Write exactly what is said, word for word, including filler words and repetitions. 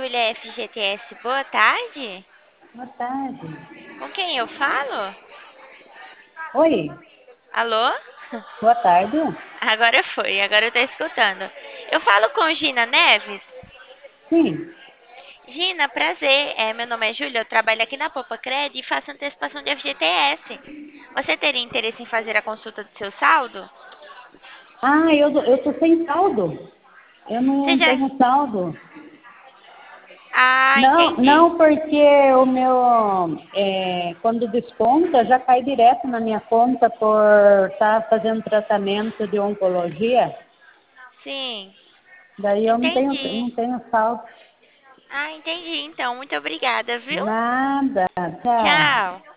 Júlia F G T S. Boa tarde. Boa tarde. Com quem eu falo? Oi, Alô? boa tarde. Agora foi, agora eu tô escutando. Eu falo com Gina Neves. Sim. Gina, prazer. É, meu nome é Júlia, eu trabalho aqui na Popa Cred e faço antecipação de F G T S. Você teria interesse em fazer a consulta do seu saldo? Ah, eu, eu tô sem saldo. Eu Você não já... tenho saldo. Ah, Não, entendi. não porque o meu, é, quando desconta, já cai direto na minha conta por estar fazendo tratamento de oncologia. Sim, Daí eu não tenho, entendi. não tenho saldo. Ah, entendi então. Muito obrigada, viu? Nada. Tchau. Tchau.